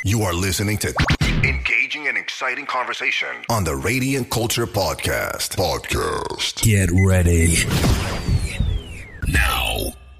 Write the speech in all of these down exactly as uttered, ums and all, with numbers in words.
You are listening to engaging and exciting conversation on the Radiant Culture Podcast. Podcast. Get ready. Now.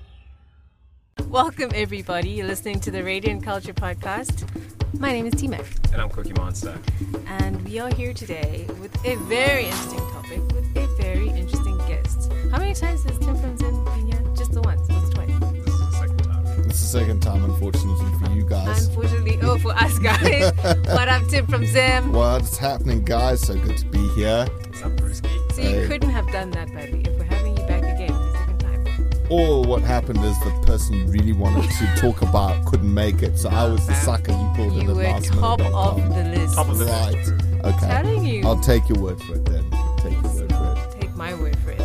Welcome, everybody. You're listening to the Radiant Culture Podcast. My name is T-Mac. And I'm Cookie Monster. And we are here today with a very interesting topic, with a very interesting guest. How many times has Tim from Zen been here? Just the once, or was it twice? This is the second time. It's the second time, unfortunately, for you guys. Unfortunately, oh, for us guys. What up, Tim from Zim? What's happening, guys? So good to be here. What's up, Brewski? So you Hey. couldn't have done that badly if we're having you back again the second time. Or what happened is the person you really wanted to talk about couldn't make it. So I was the sucker you pulled in You the were last top minute. of the list. Top of the Right. Okay. Telling you. I'll take your word for it then. Take your word for Take my word for it.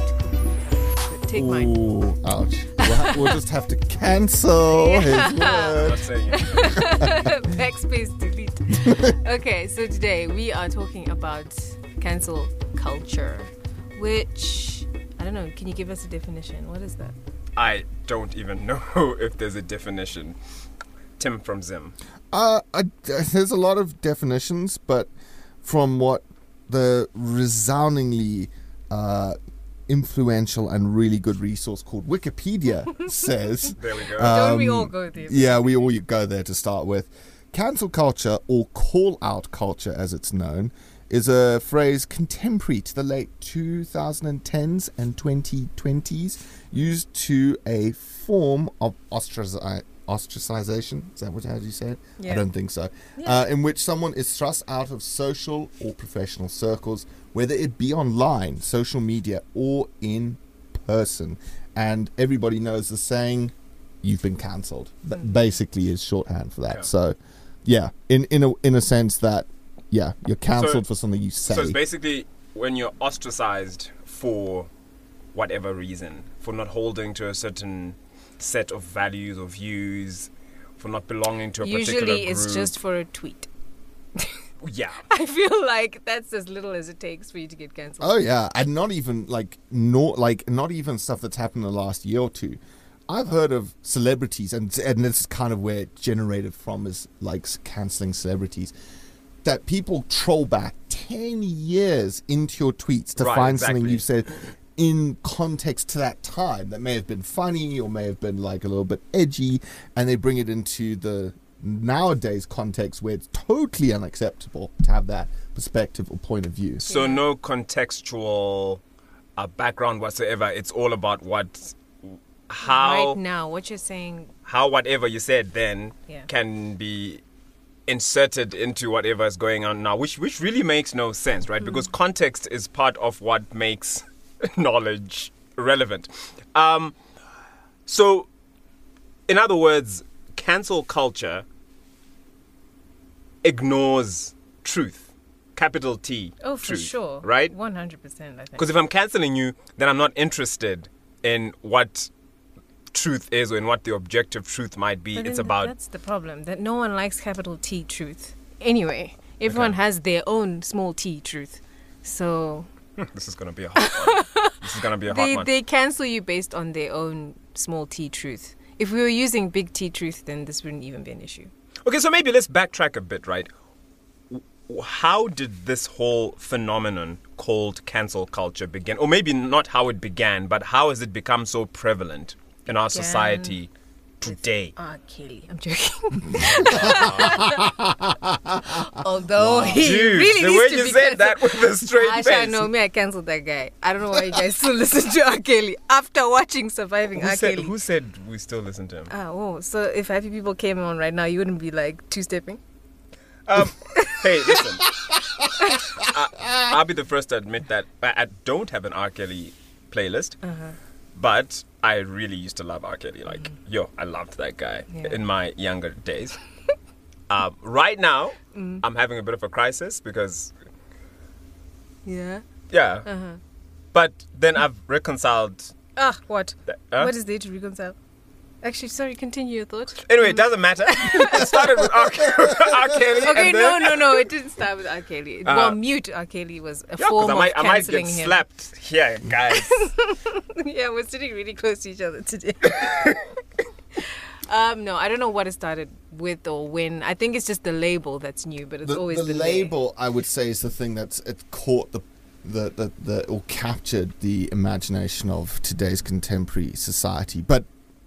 Take it. mine. Ooh, ouch. We'll, ha- we'll just have to cancel his I'm word. not saying it. Backspace delete. Okay, so today we are talking about cancel culture, which, I don't know, can you give us a definition? What is that? I don't even know if there's a definition. Tim from Zim. Uh, I, there's a lot of definitions, but from what the resoundingly uh, influential and really good resource called Wikipedia says, There we go. Don't we um, all go there? yeah, we all go there to start with. Cancel culture, or call-out culture as it's known, is a phrase contemporary to the late twenty tens and twenty twenties, used to a form of ostraci- ostracization. Is that what how do you say it? Yeah. I don't think so. Yeah. Uh, in which someone is thrust out of social or professional circles, whether it be online, social media, or in person. And everybody knows the saying, "You've been cancelled." That basically is shorthand for that. Yeah. So, yeah, in in a in a sense that, yeah, you're cancelled So- for something you say. So it's basically when you're ostracized for whatever reason, for not holding to a certain set of values or views, for not belonging to a particular Usually group. it's just for a tweet. Yeah. I feel like that's as little as it takes for you to get cancelled. Oh yeah, and not even like not like not even stuff that's happened in the last year or two. I've heard of celebrities, and and this is kind of where it generated from, is like canceling celebrities, that people troll back ten years into your tweets to Right, find exactly. something you've said in context to that time that may have been funny or may have been like a little bit edgy, and they bring it into the nowadays context where it's totally unacceptable to have that perspective or point of view. So no contextual uh, background whatsoever. It's all about what, how, Right now, what you're saying, how whatever you said then Yeah. can be inserted into whatever is going on now, which which really makes no sense, right? Because context is part of what makes knowledge relevant. Um, so, in other words, cancel culture ignores truth, capital T. oh, for truth, sure. right? one hundred percent, I think. Because if I'm cancelling you, then I'm not interested in what truth is or in what the objective truth might be. But It's then about That's the problem, that no one likes capital T truth. Anyway, everyone Okay. has their own small t truth. So this is going to be a hot one. This is going to be a hot they, one. they cancel you based on their own small t truth. If we were using big T truth, then this wouldn't even be an issue. Okay, so maybe let's backtrack a bit, right? W- How did this whole phenomenon called cancel culture begin? Or maybe not how it began, but how has it become so prevalent in our Began society today? Ah, Kelly, I'm joking. Although he Dude, really the needs way to you be said that cancelled. with a straight Asha, face. no, me, I cancelled that guy. I don't know why you guys still listen to R. Kelly after watching Surviving Who R. said, Kelly. who said we still listen to him? Ah, oh, so if happy people came on right now, you wouldn't be like two-stepping? Um, hey, listen. I, I'll be the first to admit that I, I don't have an R. Kelly playlist, Uh-huh. but I really used to love R. Kelly. Like, yo, I loved that guy Yeah. in my younger days. um, right now, Mm. I'm having a bit of a crisis because, Yeah. yeah. Uh-huh. But then I've reconciled. Ah, what? That, huh? What is there to reconcile? Actually, sorry, continue your thought. Anyway, it doesn't matter. It started with R. R. Kelly. Okay, and no, then, no, no, it didn't start with R. Kelly. Uh, well, mute R. Kelly was a Yeah, 'cause form I might, I of might cancelling get him. slapped here, guys. Yeah, we're sitting really close to each other today. um, no, I don't know what it started with or when. I think it's just the label that's new, but it's the, always the been label. I would say is the thing that's it caught the, the the the or captured the imagination of today's contemporary society. But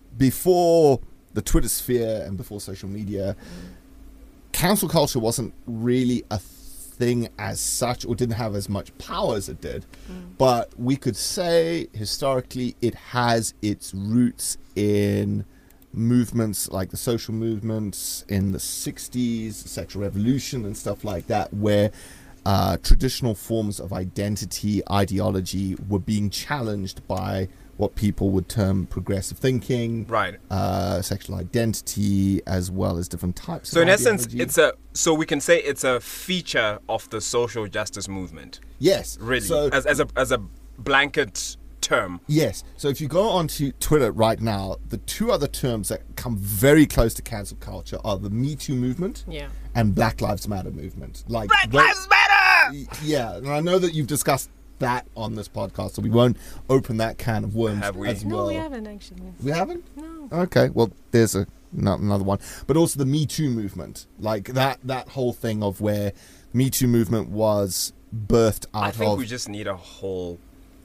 before the Twitter sphere and before social media, mm. cancel culture wasn't really a thing as such, or didn't have as much power as it did. Mm. But we could say historically it has its roots in movements like the social movements in the sixties, the sexual revolution and stuff like that, where uh, traditional forms of identity, ideology were being challenged by what people would term progressive thinking, right? Uh, sexual identity, as well as different types. So of in ideology. essence, it's a so we can say it's a feature of the social justice movement. Yes, really, so, as as a as a blanket term. Yes. So if you go onto Twitter right now, the two other terms that come very close to cancel culture are the Me Too movement yeah. and Black Lives Matter movement. Like Black when, Lives Matter! Yeah, and I know that you've discussed that on this podcast, so we won't open that can of worms. Have we? as No, well. we haven't actually. We haven't? No. Okay, well, there's a not another one. But also the Me Too movement. Like that, that whole thing of where Me Too movement was birthed out I think of... we just need a whole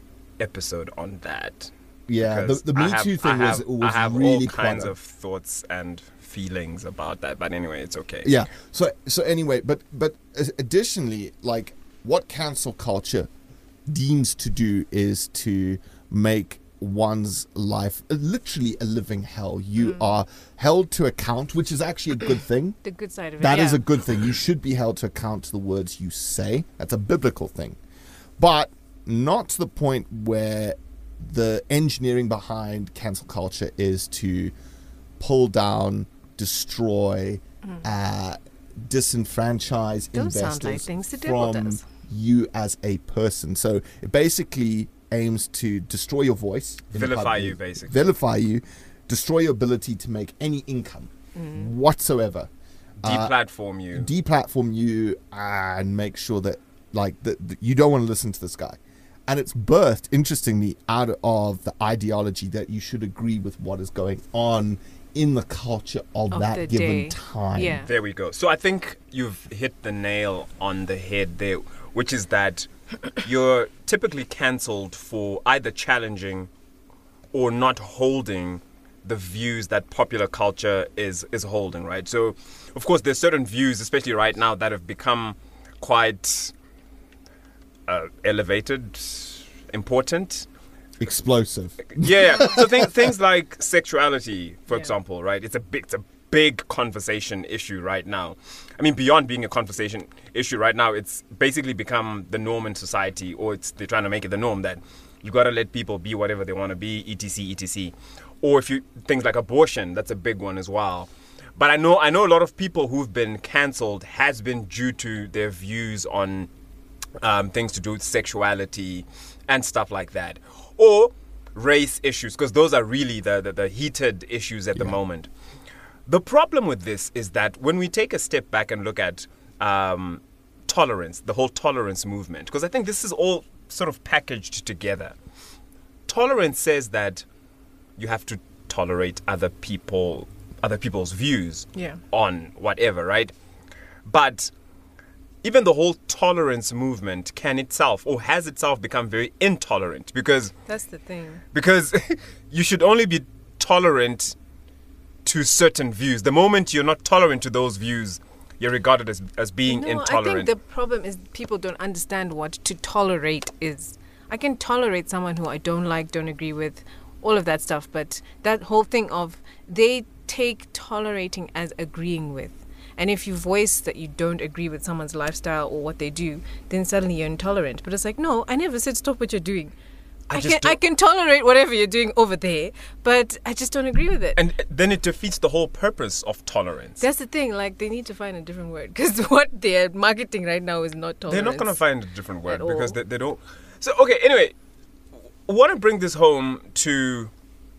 episode on that. Yeah, the, Because the Me I have- Too thing I have, was, was I have really all quite kinds a- of thoughts and feelings about that, but anyway, it's okay. Yeah. So so anyway, but but additionally, like what cancel culture deems to do is to make one's life literally a living hell. You Mm. are held to account, which is actually a good thing. The good side of it. That yeah. is a good thing. You should be held to account to the words you say. That's a biblical thing. But not to the point where the engineering behind cancel culture is to pull down, destroy, Mm. uh, disenfranchise Those sound investors like things the devil from does. you as a person. So it basically aims to destroy your voice. in the Vilify public- you, basically. Vilify you, destroy your ability to make any income Mm. whatsoever. Uh, Deplatform you. deplatform you and make sure that like that that you don't want to listen to this guy. And it's birthed, interestingly, out of the ideology that you should agree with what is going on in the culture of, Of that the given day. time. Yeah. There we go. So I think you've hit the nail on the head there, which is that you're typically cancelled for either challenging or not holding the views that popular culture is is holding, right? So, of course, there's certain views, especially right now, that have become quite uh, elevated, important. Explosive. Yeah, yeah. So things things like sexuality, for Yeah. example, right? It's a big, it's a big conversation issue right now. I mean, beyond being a conversation issue right now, it's basically become the norm in society, or it's they're trying to make it the norm that you got to let people be whatever they want to be, etc, etc. Or if you things like abortion, that's a big one as well. But I know I know a lot of people who've been cancelled has been due to their views on um, things to do with sexuality and stuff like that, or race issues, because those are really the, the, the heated issues at the Yeah. moment. The problem with this is that when we take a step back and look at um, tolerance, the whole tolerance movement, because I think this is all sort of packaged together. Tolerance says that you have to tolerate other people, other people's views Yeah. on whatever, right? But even the whole tolerance movement can itself or has itself become very intolerant because That's the thing. because you should only be tolerant to certain views. The moment you're not tolerant to those views, you're regarded as as being No, intolerant. I think the problem is people don't understand what to tolerate is. I can tolerate someone who I don't like, don't agree with, all of that stuff, but that whole thing of they take tolerating as agreeing with. And if you voice that you don't agree with someone's lifestyle or what they do, then suddenly you're intolerant. But it's like, no, I never said stop what you're doing. I I, just can I don't- can tolerate whatever you're doing over there, but I just don't agree with it. and then it defeats the whole purpose of tolerance. That's the thing. Like they need to find a different word because what they're marketing right now is not tolerance. They're not going to find a different word At because all. they, they don't. So, okay, anyway, I want to bring this home to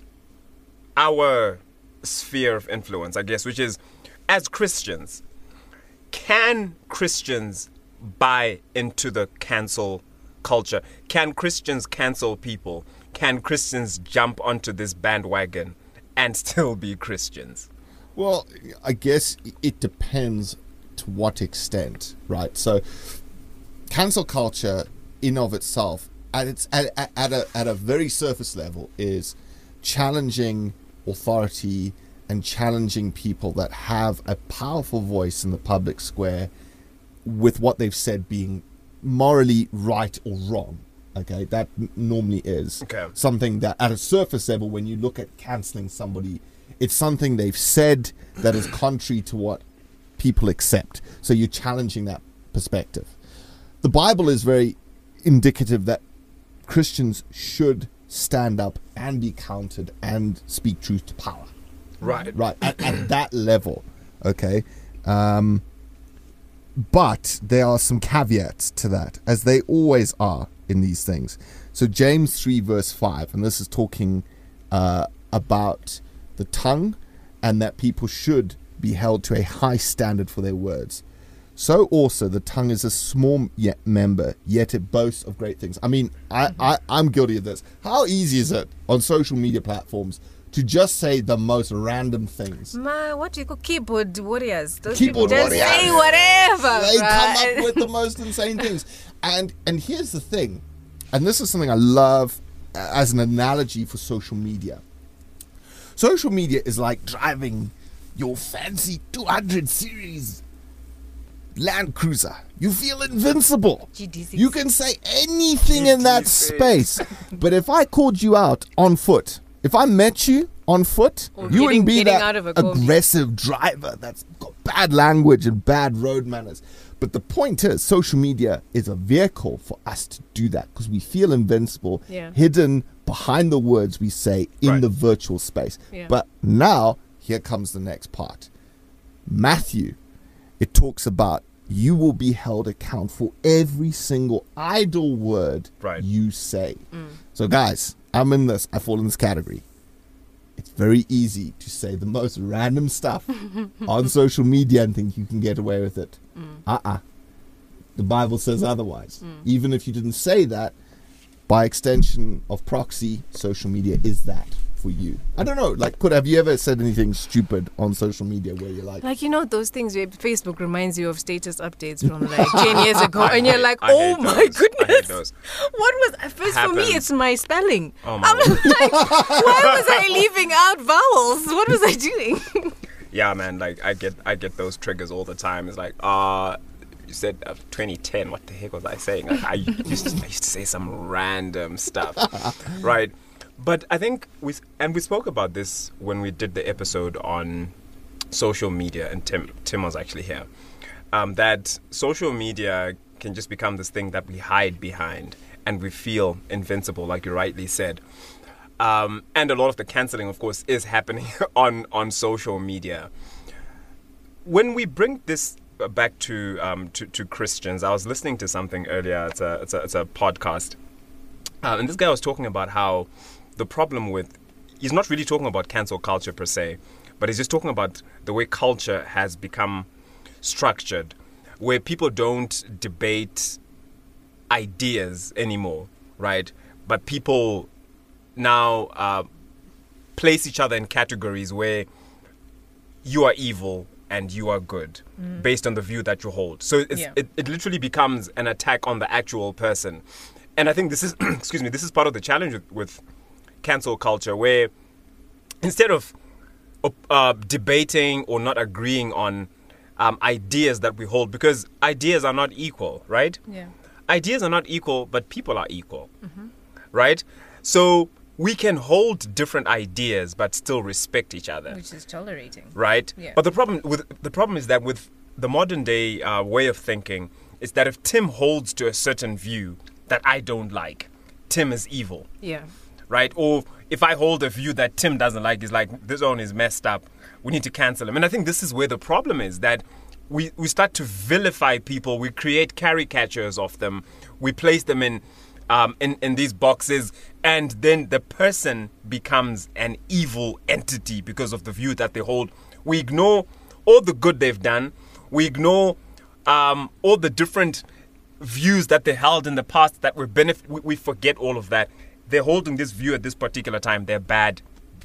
our sphere of influence, I guess, which is as Christians, can Christians buy into the cancel culture? Can Christians cancel people? Can Christians jump onto this bandwagon and still be Christians? Well, I guess it depends to what extent, right? So, cancel culture, in of itself, at its at, at, at a at a very surface level, is challenging authority and challenging people that have a powerful voice in the public square with what they've said being morally right or wrong. Okay, that n- normally is Okay. something that, at a surface level, when you look at cancelling somebody, it's something they've said that is contrary to what people accept. So you're challenging that perspective. The Bible is very indicative that Christians should stand up and be counted and speak truth to power. Right. Right, at, at that level. Okay. Um, but there are some caveats to that, as they always are in these things. So James three verse five, and this is talking uh, about the tongue, and that people should be held to a high standard for their words. So also the tongue is a small yet member, yet it boasts of great things. I mean, I, I, I'm guilty of this. How easy is it on social media platforms to just say the most random things? My, what do you call keyboard warriors? Those Keyboard people warriors. just say whatever. They right? come up with the most insane things. And and here's the thing, and this is something I love as an analogy for social media. Social media is like driving your fancy two hundred series Land Cruiser. You feel invincible. G D six. You can say anything in that G D six. space. But if I called you out on foot, if I met you on foot, Or you getting- wouldn't be getting that out of a combi. aggressive driver that's got bad language and bad road manners. But the point is, social media is a vehicle for us to do that, because we feel invincible, Yeah. hidden behind the words we say in Right. the virtual space. Yeah. But now, here comes the next part. Matthew, it talks about you will be held account for every single idle word Right. you say. So guys, I'm in this, I fall in this category. It's very easy to say the most random stuff on social media and think you can get away with it. Uh-uh. The Bible says otherwise. Even if you didn't say that, by extension of proxy, social media is that for you. I don't know, like, could have you ever said anything stupid on social media where you're like, Like, you know, those things where Facebook reminds you of status updates from like ten years ago, and you're like, I oh hate my those. I hate goodness. those. What was, first for me, Happens. it's my spelling. Oh my I'm like, why was I leaving out vowels? What was I doing? Yeah, man. Like I get, I get those triggers all the time. It's like, uh you said uh, twenty ten. What the heck was I saying? Like, I used to, I used to say some random stuff, right? But I think we and we spoke about this when we did the episode on social media, and Tim Tim was actually here. Um, that social media can just become this thing that we hide behind, and we feel invincible, like you rightly said. Um, and a lot of the cancelling, of course, is happening on, on social media. When we bring this back to, um, to to Christians, I was listening to something earlier. It's a it's a, it's a podcast, uh, and this guy was talking about how the problem with he's not really talking about cancel culture per se, but he's just talking about the way culture has become structured, where people don't debate ideas anymore, right? But people now uh, place each other in categories where you are evil and you are good, mm. based on the view that you hold. So it's, Yeah. it, it literally becomes an attack on the actual person. And I think this is, excuse me, this is part of the challenge with, with cancel culture, where instead of uh, debating or not agreeing on um, ideas that we hold, because ideas are not equal, right? Yeah. Ideas are not equal, but people are equal, mm-hmm. right? So we can hold different ideas but still respect each other, Which is tolerating. right? Yeah. But the problem with the problem is that with the modern day uh, way of thinking is that if Tim holds to a certain view that I don't like, Tim is evil, Yeah. right? Or if I hold a view that Tim doesn't like, is like, this one is messed up, we need to cancel him. And I think this is where the problem is, that we, we start to vilify people, we create caricatures of them, we place them in, um, in, in these boxes, and then the person becomes an evil entity because of the view that they hold. We ignore all the good they've done, we ignore um, all the different views that they held in the past that were benefit. We, we forget all of that. They're holding this view at this particular time. They're bad.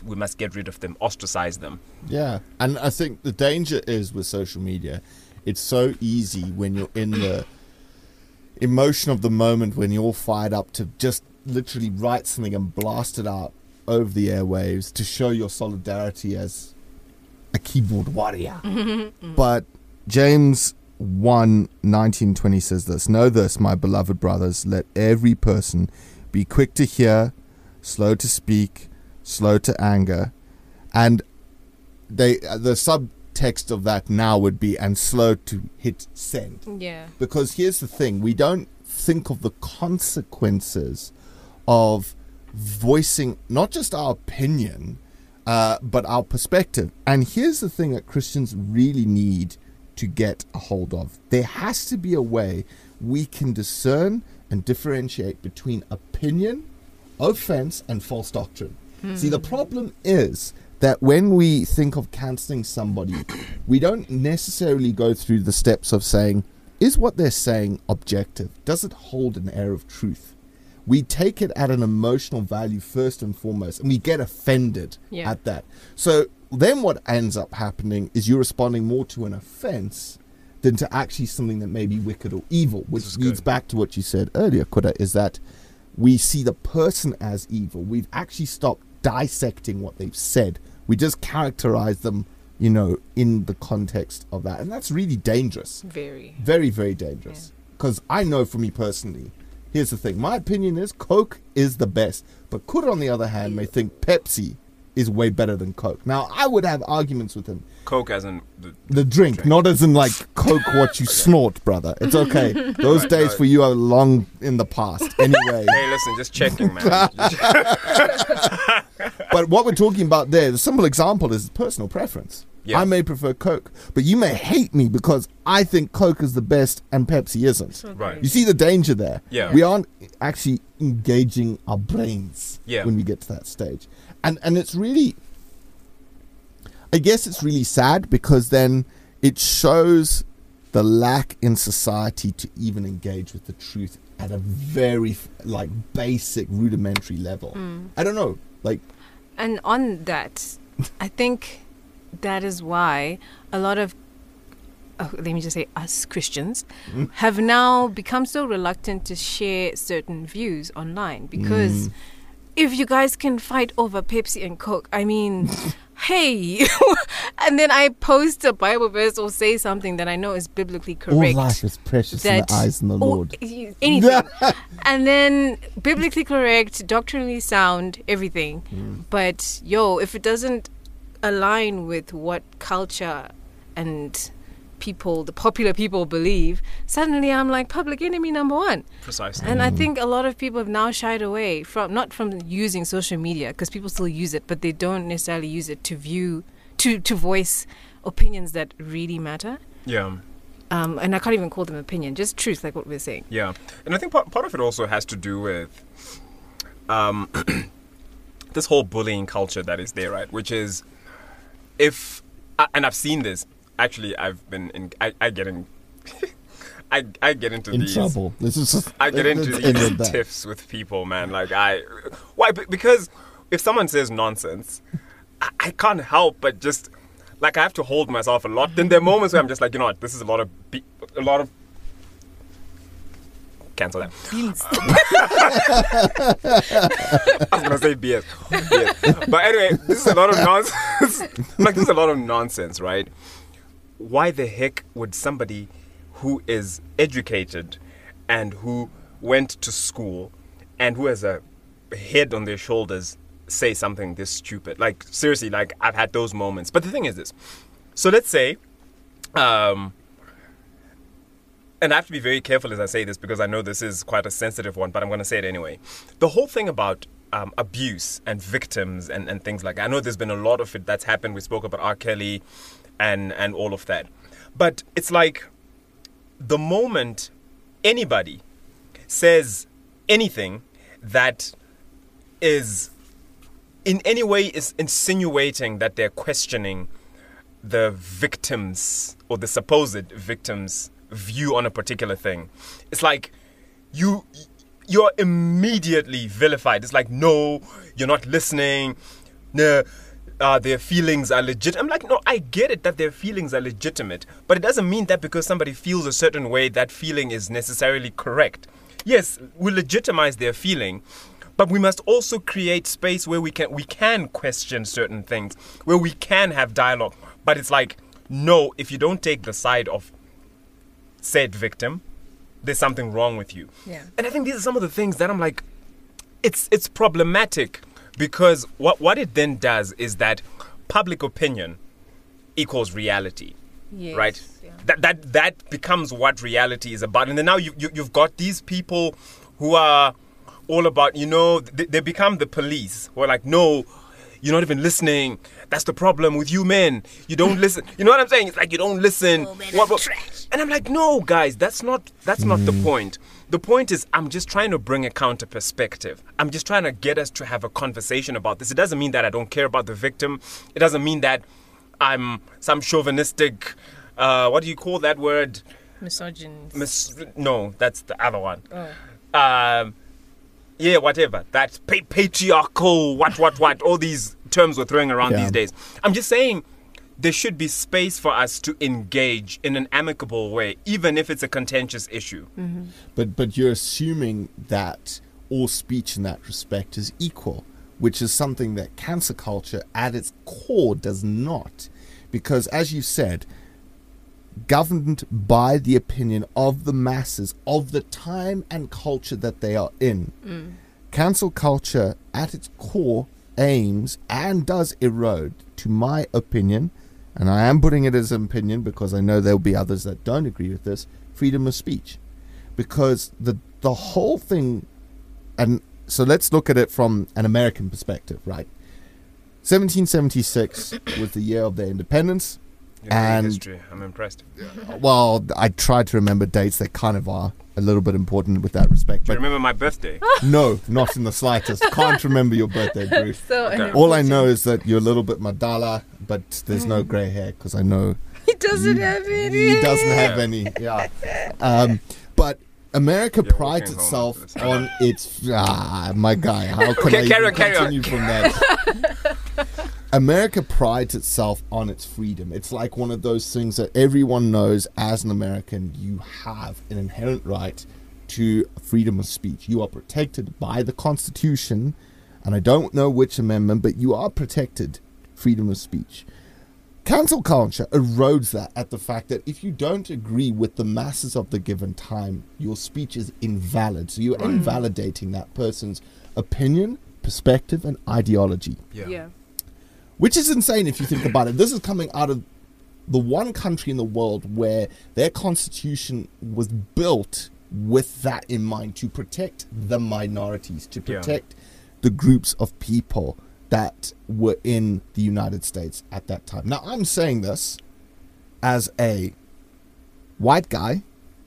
we must get rid of them, ostracize them. Yeah, and I think the danger is with social media, it's so easy when you're in the emotion of the moment, when you're all fired up, to just literally write something and blast it out over the airwaves to show your solidarity as a keyboard warrior. But James one nineteen twenty says this: "Know this, my beloved brothers, let every person be quick to hear, slow to speak, slow to anger." And they the subtext of that now would be, and slow to hit send. Yeah. Because here's the thing, we don't think of the consequences of voicing not just our opinion, uh, but our perspective. And here's the thing that Christians really need to get a hold of. There has to be a way we can discern and differentiate between opinion, offense, and false doctrine. Hmm. See, the problem is that when we think of canceling somebody, we don't necessarily go through the steps of saying, is what they're saying objective? Does it hold an air of truth? We take it at an emotional value first and foremost, and we get offended Yeah. at that. So then what ends up happening is you're responding more to an offense than to actually something that may be wicked or evil, which is leads good. back to what you said earlier, Kuda, is that we see the person as evil. We've actually stopped dissecting what they've said. We just characterize them, you know, in the context of that. And that's really dangerous. Very. Very, very dangerous. Because I know for me personally, here's the thing. My opinion is Coke is the best. But Kuda, on the other hand, may think Pepsi is way better than Coke. Now, I would have arguments with him. Coke as in the, The drink, drink. not as in like Coke what you snort, brother. It's okay. Those Right, days right. for you are long in the past. Anyway. Hey, listen, just checking, man. But what we're talking about there, the simple example is personal preference. Yeah. I may prefer Coke, but you may hate me because I think Coke is the best and Pepsi isn't. So Right. You crazy. see the danger there? Yeah. We aren't actually engaging our brains Yeah. when we get to that stage. And and it's really, I guess it's really sad because then it shows the lack in society to even engage with the truth at a very like basic rudimentary level. I don't know, like And on that, I think that is why a lot of, oh, let me just say, us Christians have now become so reluctant to share certain views online because if you guys can fight over Pepsi and Coke, I mean, hey, and then I post a Bible verse or say something that I know is biblically all correct. life is precious in that the eyes of the or Lord. anything, and then biblically correct, doctrinally sound, everything. Mm. But yo, if it doesn't align with what culture and people, the popular people, believe, suddenly I'm like public enemy number one. Precisely. And I think a lot of people have now shied away from, not from using social media, because people still use it, but they don't necessarily use it to view, to to voice opinions that really matter. Yeah. Um, and I can't even call them opinion, just truth, like what we're saying. Yeah, and I think part, part of it also has to do with um, this whole bullying culture that is there, right? Which is, if, uh, and I've seen this, actually I've been in, I, I get in, I, I get into In these, trouble. This is just, I get into let's these end with that. tiffs with people, man. Like I, why? Be- Because if someone says nonsense, I, I can't help but just, like I have to hold myself a lot. Then there are moments where I'm just like, you know what, this is a lot of, be- a lot of, cancel that. I was gonna say B S. B S. But anyway, this is a lot of nonsense. Like this is a lot of nonsense, right? Why the heck would somebody who is educated and who went to school and who has a head on their shoulders say something this stupid? Like seriously, like I've had those moments. But the thing is this. So let's say, um, and I have to be very careful as I say this because I know this is quite a sensitive one, but I'm going to say it anyway. The whole thing about um, abuse and victims and, and things like that, I know there's been a lot of it that's happened. We spoke about R. Kelly and, and all of that. But it's like the moment anybody says anything that is in any way is insinuating that they're questioning the victims or the supposed victims' view on a particular thing, it's like you you're immediately vilified. It's like, no, you're not listening. no, uh, their feelings are legit. I'm like, no, I get it that their feelings are legitimate, but it doesn't mean that because somebody feels a certain way, that feeling is necessarily correct. Yes, we legitimize their feeling, but we must also create space where we can we can question certain things, where we can have dialogue. But it's like, no, if you don't take the side of said victim, there's something wrong with you. Yeah. And I think these are some of the things that I'm like, it's it's problematic, because what what it then does is that public opinion equals reality. Yes, right? yeah. That that that becomes what reality is about. And then now you, you you've got these people who are all about, you know, they, they become the police who are like, no, you're not even listening. That's the problem with you men. You don't listen. You know what I'm saying? It's like you don't listen. Oh, man, What- what- trash. And I'm like, no, guys, that's not that's not the point. The point is, I'm just trying to bring a counter perspective. I'm just trying to get us to have a conversation about this. It doesn't mean that I don't care about the victim. It doesn't mean that I'm some chauvinistic, uh, what do you call that word? Misogynist. Mis- no, that's the other one. Oh. Um, yeah, whatever. That's pa- patriarchal, what, what, what. All these terms we're throwing around Yeah. these days. I'm just saying there should be space for us to engage in an amicable way, even if it's a contentious issue. But but you're assuming that all speech in that respect is equal, which is something that cancer culture at its core does not. Because as you said, governed by the opinion of the masses of the time and culture that they are in. Cancel culture at its core aims and does erode, to my opinion, and I am putting it as an opinion because I know there'll be others that don't agree with this, freedom of speech. Because the the whole thing, and so let's look at it from an American perspective, right? seventeen seventy-six was the year of their independence. You know, And- history. I'm impressed. Do Well, I tried to remember dates that kind of are a little bit important with that respect. you But remember my birthday? no, not in the slightest. Can't remember your birthday, Bruce. So Okay. All I know is that you're a little bit Madala, but there's no grey hair because I know he doesn't have any. he doesn't have any. Yeah. Um, but America You're prides walking home itself after this. on its ah, my guy. How can Okay, I carry even on, carry on. continue from that? America prides itself on its freedom. It's like one of those things that everyone knows as an American, you have an inherent right to freedom of speech. You are protected by the Constitution, and I don't know which amendment, but you are protected freedom of speech. Cancel culture erodes that at the fact that if you don't agree with the masses of the given time, your speech is invalid. So you're invalidating that person's opinion, perspective, and ideology. Yeah. Which is insane if you think about it. This is coming out of the one country in the world where their constitution was built with that in mind, to protect the minorities, to Yeah. protect the groups of people that were in the United States at that time. Now, I'm saying this as a white guy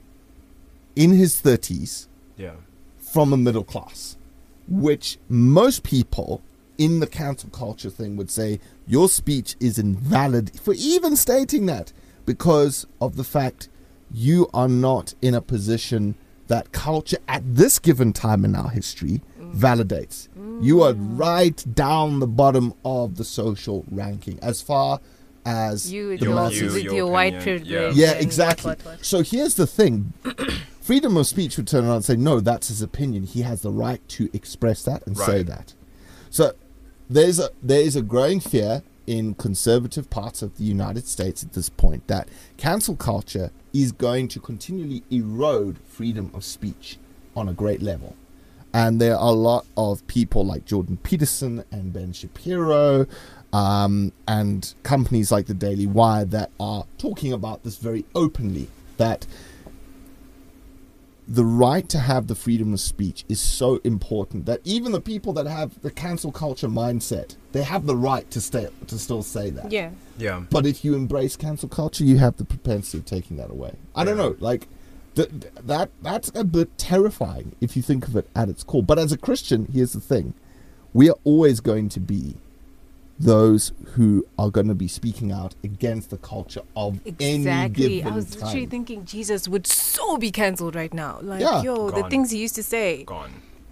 in his thirties Yeah. from a middle class, which most people in the cancel culture thing would say your speech is invalid for even stating that, because of the fact you are not in a position that culture at this given time in our history validates. You are right down the bottom of the social ranking as far as You with the your, masses. You, with your your white opinion, privilege. Yeah, and exactly. What, what, what. So here's the thing. Freedom of speech would turn around and say, no, that's his opinion. He has the right to express that and say Right. that. So there's a there is a growing fear in conservative parts of the United States at this point that cancel culture is going to continually erode freedom of speech on a great level. And there are a lot of people like Jordan Peterson and Ben Shapiro um, and companies like the Daily Wire that are talking about this very openly, that the right to have the freedom of speech is so important that even the people that have the cancel culture mindset, they have the right to stay to still say that. Yeah. Yeah. But if you embrace cancel culture, you have the propensity of taking that away. I don't Yeah. know, like th- th- that that's a bit terrifying if you think of it at its core. But as a Christian, here's the thing: we are always going to be those who are going to be speaking out against the culture of any Exactly. given I was literally time. thinking Jesus would so be cancelled right now. Like, Yeah. yo, the Gone. things he used to say. Gone.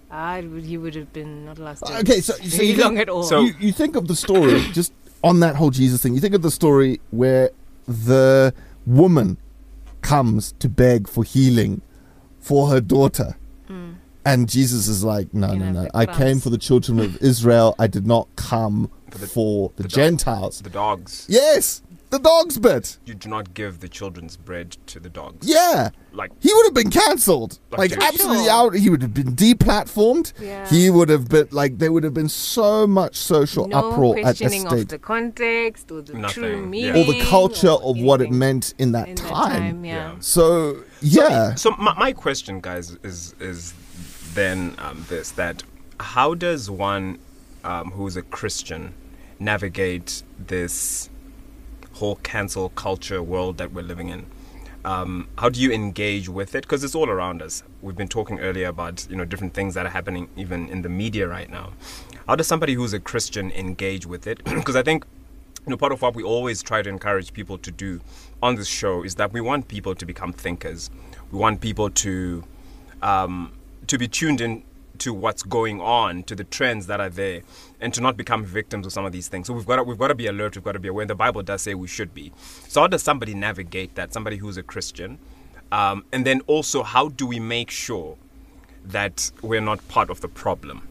I would, he would have been not lasted Okay, so, so very you long think, at all. So- you, you think of the story, just on that whole Jesus thing, you think of the story where the woman comes to beg for healing for her daughter. Mm. And Jesus is like, no, You no, can no. have the I crumbs. came for the children of Israel. I did not come For the- for the, the dog- Gentiles. The dogs. Yes, the dogs bit. You do not give the children's bread to the dogs. Yeah. Like, He would have been cancelled. Like, For absolutely sure. out. He would have been deplatformed. Yeah. He would have been, like, there would have been so much social no uproar at that questioning of stage. the context or the true Nothing, yeah. meaning. Or the culture or of what it anything meant in that in time. That time yeah. Yeah. So, yeah. So my, my question, guys, is is then um, this: that how does one um, who's a Christian navigate this whole cancel culture world that we're living in? Um, how do you engage with it? Because it's all around us. We've been talking earlier about you know different things that are happening even in the media right now. How does somebody who's a Christian engage with it? Because I think you know part of what we always try to encourage people to do on this show is that we want people to become thinkers. We want people to um, to be tuned in to what's going on, to the trends that are there, and to not become victims of some of these things. So we've got to, we've got to be alert. We've got to be aware. And the Bible does say we should be. So how does somebody navigate that? Somebody who's a Christian, um, and then also how do we make sure that we're not part of the problem?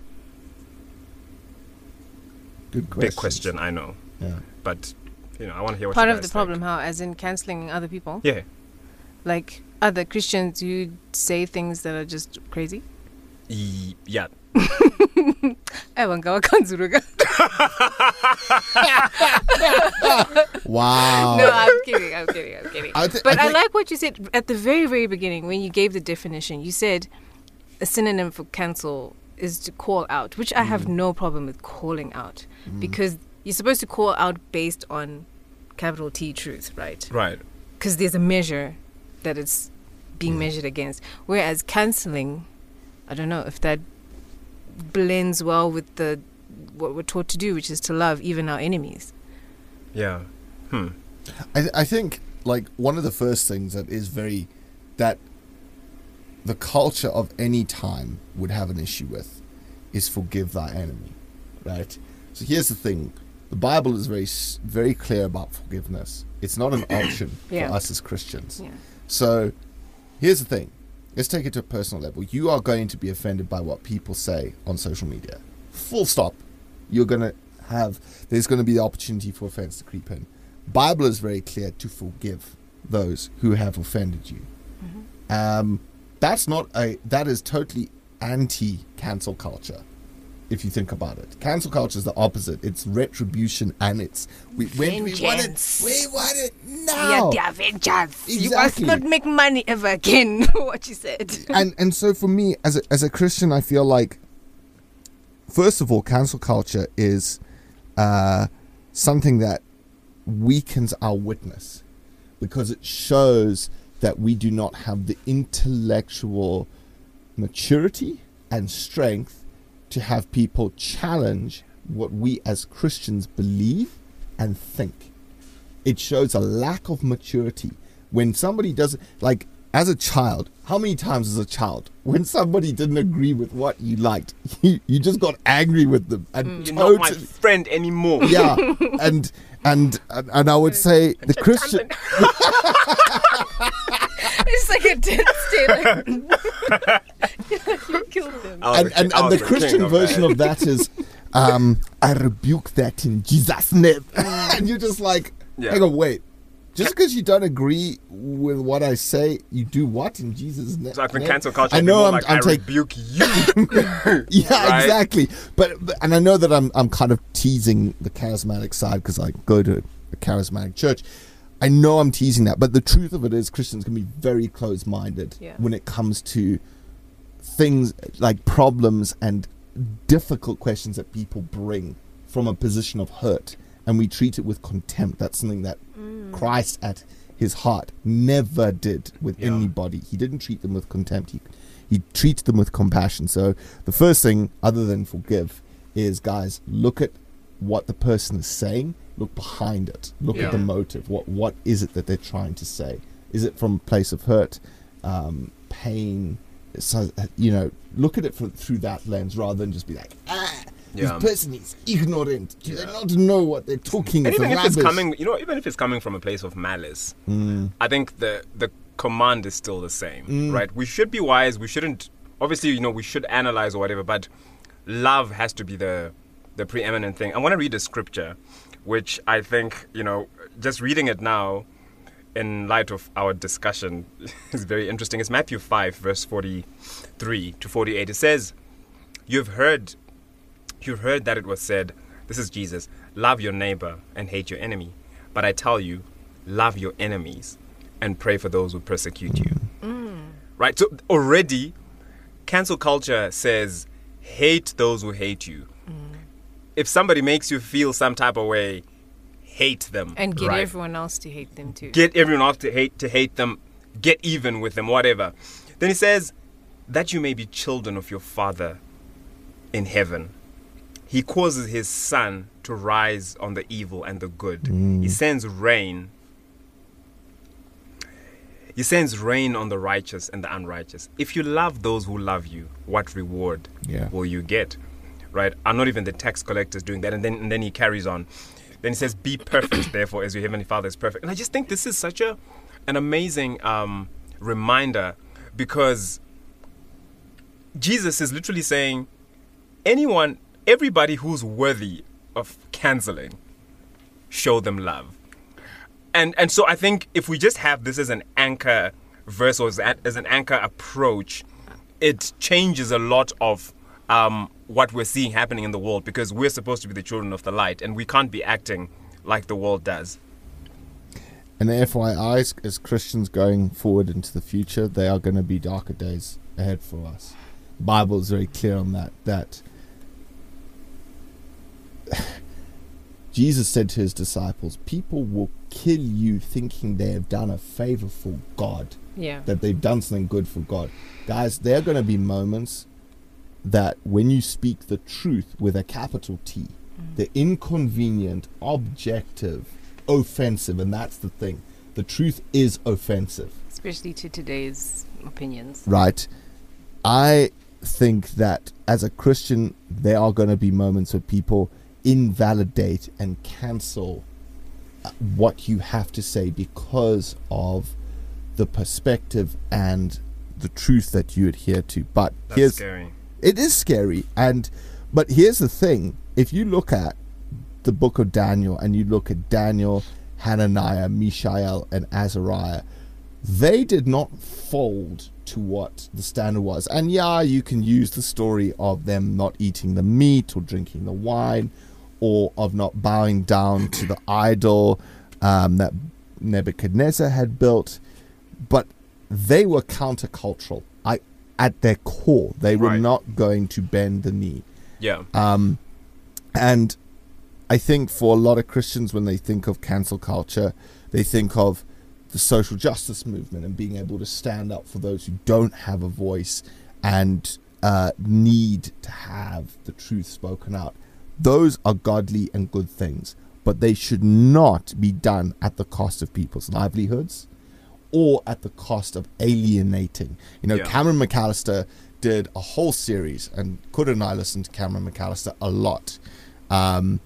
Good question. Big question, I know, Yeah. but you know I want to hear what Part you of guys the problem, think. how? As in cancelling other people? Yeah. Like other Christians who say things that are just crazy? E- yeah. Ewangawa kanzuruga. Wow. No, I'm kidding. I'm kidding. I'm kidding. I thi- but I I, think- like what you said at the very, very beginning when you gave the definition. You said a synonym for cancel is to call out, which I have no problem with calling out because you're supposed to call out based on capital T truth, right? Right. Because there's a measure that it's being measured against. Whereas cancelling, I don't know if that blends well with the what we're taught to do, which is to love even our enemies. Yeah. Hmm. I, th- I think like one of the first things that is very that the culture of any time would have an issue with is forgive thy enemy, right? So here's the thing: the Bible is very s- very clear about forgiveness. It's not an option Yeah. for us as Christians. Yeah. So here's the thing: let's take it to a personal level. You are going to be offended by what people say on social media. Full stop. You're gonna have there's going to be the opportunity for offense to creep in. Bible is very clear to forgive those who have offended you. Mm-hmm. Um, that's not a that is totally anti-cancel culture. If you think about it, cancel culture is the opposite. It's retribution and it's we when we want it, Vengeance. we want it We now. are their vengeance. You must Exactly. not make money ever again. What you said. and and so for me as a, as a Christian, I feel like first of all, cancel culture is uh, something that weakens our witness because it shows that we do not have the intellectual maturity and strength to have people challenge what we as Christians believe and think. It shows a lack of maturity when somebody doesn't, like as a child, how many times as a child when somebody didn't agree with what you liked, you, you just got angry with them and You're not my totally- friend anymore. yeah, and and and and I would say the Christian. It's like a dead state. You killed them. I was and, the and, king- I and was the king Christian of version that. of that is, um, I rebuke that in Jesus' name. And you're just like, Yeah. hang on, wait. Just because you don't agree with what I say, you do what in Jesus' name? So I think name? cancel culture. I would be know more I'm, like, I'm I taking. rebuke you. Yeah, right? exactly. But, but and I know that I'm I'm kind of teasing the charismatic side because I go to a charismatic church. I know I'm teasing that, but the truth of it is Christians can be very close-minded Yeah. when it comes to things like problems and difficult questions that people bring from a position of hurt, and we treat it with contempt. That's something that Christ at his heart never did with Yeah. anybody. He didn't treat them with contempt. He, he treated them with compassion. So the first thing, other than forgive, is, guys, look at what the person is saying. Look behind it. Look Yeah. at the motive. What What is it that they're trying to say? Is it from a place of hurt, um, pain? so, you know, look at it from, through that lens rather than just be like, ah, Yeah. this person is ignorant. Do Yeah. they not know what they're talking And about? even if it's coming, you know, even if it's coming from a place of malice, Mm. I think the the command is still the same, right? We should be wise. We shouldn't. Obviously, you know, we should analyze or whatever, but love has to be the the preeminent thing. I want to read a scripture, which I think, you know, just reading it now, in light of our discussion, is very interesting. It's Matthew five, verse forty-three to forty-eight. It says, "You've heard." You've heard that it was said," this is Jesus, "love your neighbor and hate your enemy. But I tell you, love your enemies and pray for those who persecute you." Mm. Right? So already, cancel culture says, hate those who hate you. Mm. If somebody makes you feel some type of way, hate them. And get right? everyone else to hate them too. Get everyone else to hate to hate them. Get even with them, whatever. Then he says, that you may be children of your Father in heaven. He causes his sun to rise on the evil and the good. Mm. He sends rain. He sends rain on the righteous and the unrighteous. If you love those who love you, what reward Yeah. will you get? Right? Are not even the tax collectors doing that? And then and then he carries on. Then he says, "Be perfect, therefore, as your heavenly Father is perfect." And I just think this is such a an amazing um, reminder, because Jesus is literally saying, anyone, everybody who's worthy of canceling, show them love. And and so I think if we just have this as an anchor verse or as, a, as an anchor approach, it changes a lot of um, what we're seeing happening in the world, because we're supposed to be the children of the light and we can't be acting like the world does. And F Y I, as, as Christians going forward into the future, there are going to be darker days ahead for us. The Bible is very clear on that, that Jesus said to his disciples, people will kill you thinking they have done a favor for God, Yeah. that they've done something good for God. Guys, there are going to be moments that when you speak the truth with a capital T, Mm. the inconvenient, objective, offensive, and that's the thing. The truth is offensive, Especially to today's opinions. right? I think that as a Christian, there are going to be moments where people invalidate and cancel uh, what you have to say because of the perspective and the truth that you adhere to. But That's here's scary. it is scary, and but here's the thing: if you look at the book of Daniel and you look at Daniel, Hananiah, Mishael, and Azariah, they did not fold to what the standard was. And yeah, you can use the story of them not eating the meat or drinking the wine, or of not bowing down to the idol um, that Nebuchadnezzar had built, but they were countercultural. I, at their core, they were Right. not going to bend the knee. Yeah. Um, and I think for a lot of Christians, when they think of cancel culture, they think of the social justice movement and being able to stand up for those who don't have a voice and uh, need to have the truth spoken out. Those are godly and good things, but they should not be done at the cost of people's livelihoods or at the cost of alienating. You know, Yeah. Cameron McAllister did a whole series, and Kuda and I listened to Cameron McAllister a lot, um,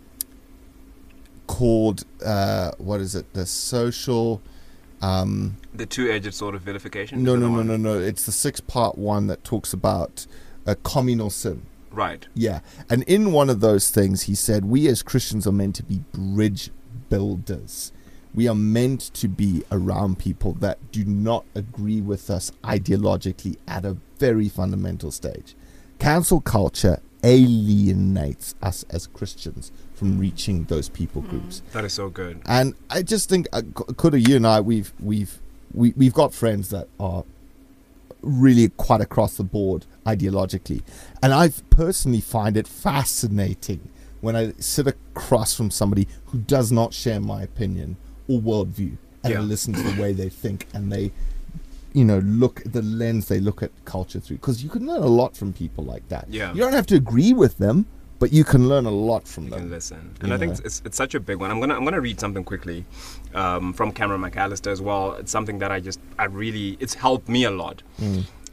called, uh, what is it, the social... Um, The two-edged sword of vilification? no, Is that no, the no, one? no, no. It's the six-part one that talks about uh, communal sin. Right. Yeah. And in one of those things, he said, we as Christians are meant to be bridge builders. We are meant to be around people that do not agree with us ideologically at a very fundamental stage. Cancel culture alienates us as Christians from reaching those people groups. That is so good. And I just think, uh, Kuda, you and I, we've we've we, we've got friends that are really quite across the board ideologically, and I personally find it fascinating when I sit across from somebody who does not share my opinion or worldview, and Yeah. I listen to the way they think and they, you know, look at the lens they look at culture through. Because you can learn a lot from people like that. Yeah. You don't have to agree with them, but you can learn a lot from You them. can listen, and You I think know. it's, it's it's such a big one. I'm gonna I'm gonna read something quickly um, from Cameron McAllister as well. It's something that I just I really it's helped me a lot. Mm.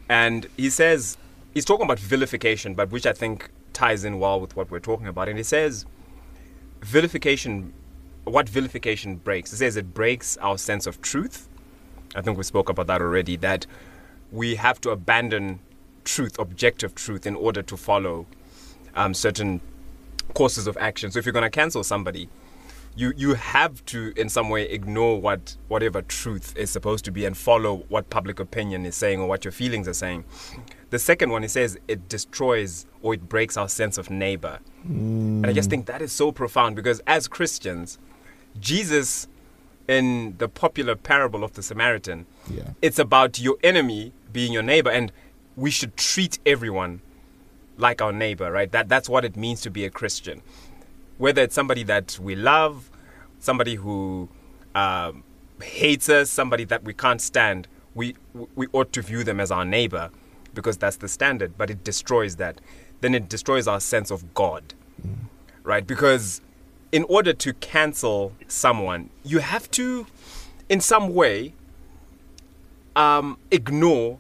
And he says, he's talking about vilification, but which I think ties in well with what we're talking about. And he says, vilification, what vilification breaks? He says it breaks our sense of truth. I think we spoke about that already, that we have to abandon truth, objective truth, in order to follow um, certain courses of action. So if you're going to cancel somebody, you you have to in some way ignore what whatever truth is supposed to be and follow what public opinion is saying or what your feelings are saying. The second one, he says it destroys or it breaks our sense of neighbor. Mm. And I just think that is so profound, because as Christians, Jesus, in the popular parable of the Samaritan, yeah. it's about your enemy being your neighbor, and we should treat everyone like our neighbor, right? That That's what it means to be a Christian. Whether it's somebody that we love, somebody who um, hates us, somebody that we can't stand, we we ought to view them as our neighbor, because that's the standard. But it destroys that. Then it destroys our sense of God, mm. right? Because in order to cancel someone, you have to, in some way, um, ignore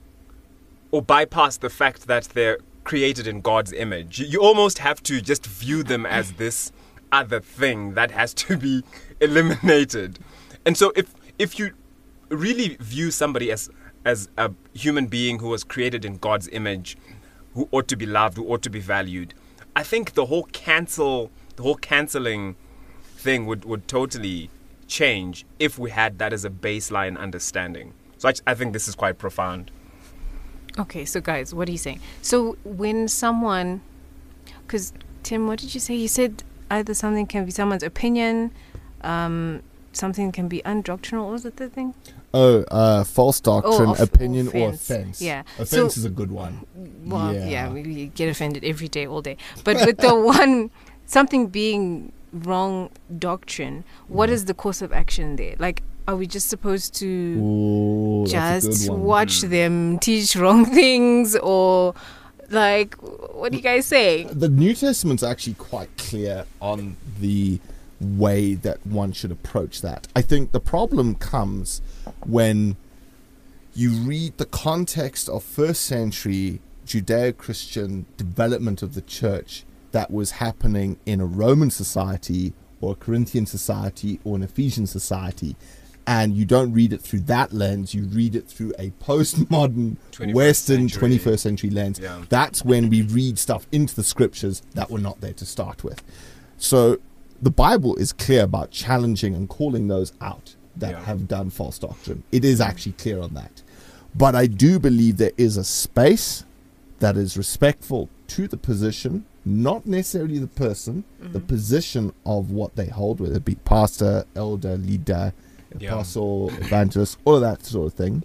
or bypass the fact that they're created in God's image. You almost have to just view them as this other thing that has to be eliminated. And so if if you really view somebody as as a human being who was created in God's image, who ought to be loved, who ought to be valued, I think the whole cancel the whole canceling thing would, would totally change if we had that as a baseline understanding. So I, I think this is quite profound. Okay, so guys, what are you saying? So when someone, because Tim, what did you say? You said either something can be someone's opinion, um, something can be undoctrinal. What was the third thing? Oh, uh, false doctrine, oh, off- opinion, offense. or offense. Yeah. Offense So- is a good one. Well, Yeah. yeah, we, we get offended every day, all day. But with the one, something being wrong doctrine, what is the course of action there? Like, are we just supposed to Ooh, that's a just good one. watch them teach wrong things, or like, what do you guys say? The New Testament's actually quite clear on the way that one should approach that. I think the problem comes when you read the context of first century Judeo-Christian development of the church that was happening in a Roman society or a Corinthian society or an Ephesian society, and you don't read it through that lens, you read it through a postmodern Western century. twenty-first century lens. Yeah. That's when we read stuff into the scriptures that were not there to start with. So the Bible is clear about challenging and calling those out that Yeah. have done false doctrine. It is actually clear on that. But I do believe there is a space that is respectful to the position, not necessarily the person, Mm-hmm. the position of what they hold, whether it be pastor, elder, leader, Yeah. apostle, evangelist, all of that sort of thing.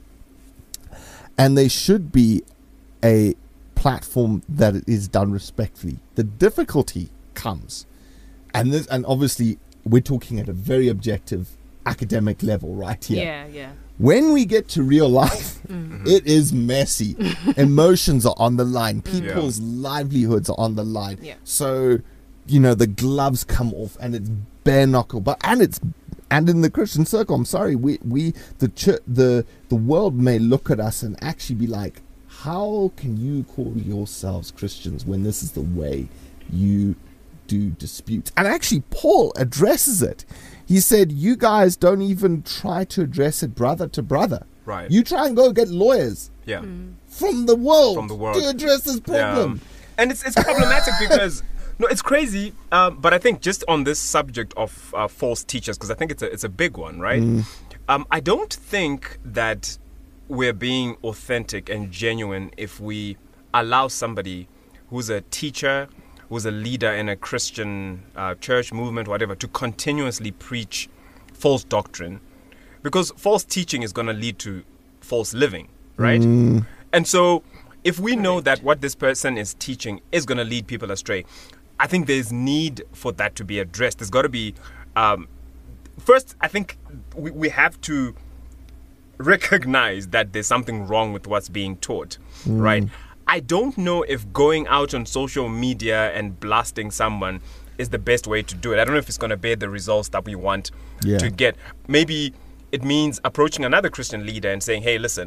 And there should be a platform that it is done respectfully. The difficulty comes, and this, and obviously we're talking at a very objective academic level right here. Yeah, yeah. When we get to real life, Mm-hmm. it is messy. Emotions are on the line. People's Yeah. livelihoods are on the line. Yeah. So, you know, the gloves come off and it's bare knuckle. But and it's and in the Christian circle, I'm sorry, we we the church, the the world may look at us and actually be like, how can you call yourselves Christians when this is the way you do dispute? And actually, Paul addresses it. He said, you guys don't even try to address it brother to brother. Right. You try and go get lawyers Yeah. Mm. from the world, From the world. to address this problem. Yeah. And it's it's problematic because no, it's crazy. Um, but I think just on this subject of uh, false teachers, because I think it's a it's a big one, right? Mm. Um, I don't think that we're being authentic and genuine if we allow somebody who's a teacher, who's a leader in a Christian uh, church movement, whatever, to continuously preach false doctrine, because false teaching is going to lead to false living, right? Mm. And so if we know that what this person is teaching is going to lead people astray, I think there's need for that to be addressed. There's got to be, um, first, I think we, we have to recognize that there's something wrong with what's being taught, right? I don't know if going out on social media and blasting someone is the best way to do it. I don't know if it's going to bear the results that we want Yeah. to get. Maybe it means approaching another Christian leader and saying, hey, listen,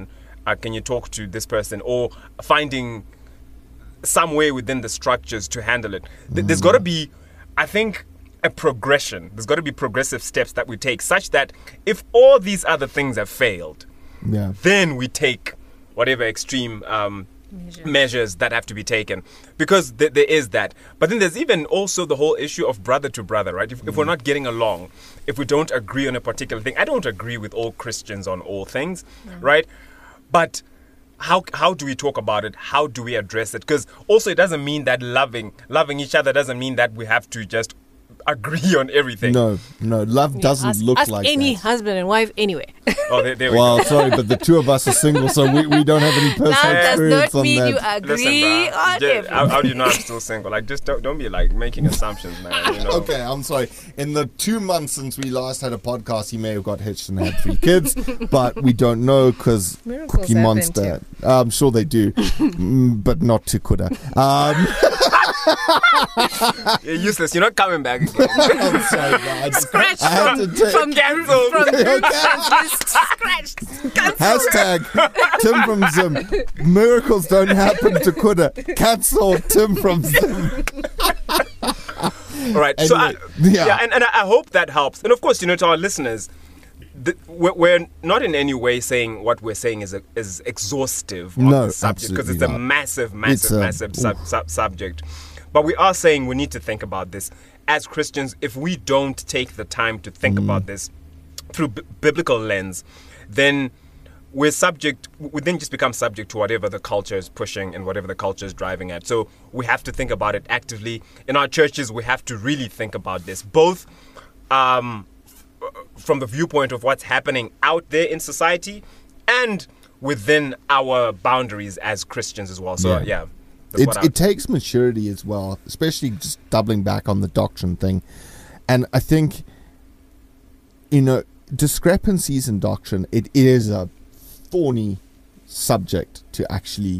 Uh, can you talk to this person? Or finding some way within the structures to handle it. Th- there's got to be, I think, a progression. There's got to be progressive steps that we take such that if all these other things have failed, Yeah. then we take whatever extreme um, Measures. measures that have to be taken, because th- there is that. But then there's even also the whole issue of brother to brother, right? If, if we're not getting along, if we don't agree on a particular thing, I don't agree with all Christians on all things, right? But how how do we talk about it? How do we address it? Because also it doesn't mean that loving loving each other doesn't mean that we have to just agree on everything. No, no, love doesn't ask, look ask like any that. husband and wife anyway. Oh, there, there we Well, go. sorry, but the two of us are single, so we, we don't have any personal That does experience not on mean that. you agree Listen, bro, on just, everything. how, how do you know I'm still single? Like, just don't, don't be like making assumptions, man. You know? Okay, I'm sorry. In the two months since we last had a podcast, he may have got hitched and had three kids, but we don't know because Miracles Cookie happen Monster. I'm sure they do, mm, but not to Kuda. Um, You're useless. You're not coming back again. I'm sorry, man. I, just- Scratch I had from, to take from, Cancelled. from, Okay. from this scratched. Cancelled. hashtag Tim from Zim. Miracles don't happen to Kuda. Cancel Tim from Zim. All right. So, I, Anyway, yeah. yeah, and, and I hope that helps. And of course, you know, to our listeners, the, we're, we're not in any way saying what we're saying is a, is exhaustive on No, the subject, because it's absolutely a not. massive, massive, It's a- massive sub, sub, subject. But we are saying we need to think about this as Christians. If we don't take the time to think Mm. about this through b- biblical lens, then we're subject, we then just become subject to whatever the culture is pushing and whatever the culture is driving at. So we have to think about it actively. In our churches, we have to really think about this, both um, f- from the viewpoint of what's happening out there in society and within our boundaries as Christians as well. So, Yeah. yeah. that's It, what I- it takes maturity as well, especially just doubling back on the doctrine thing. And I think, you know, discrepancies in doctrine, it is a thorny subject to actually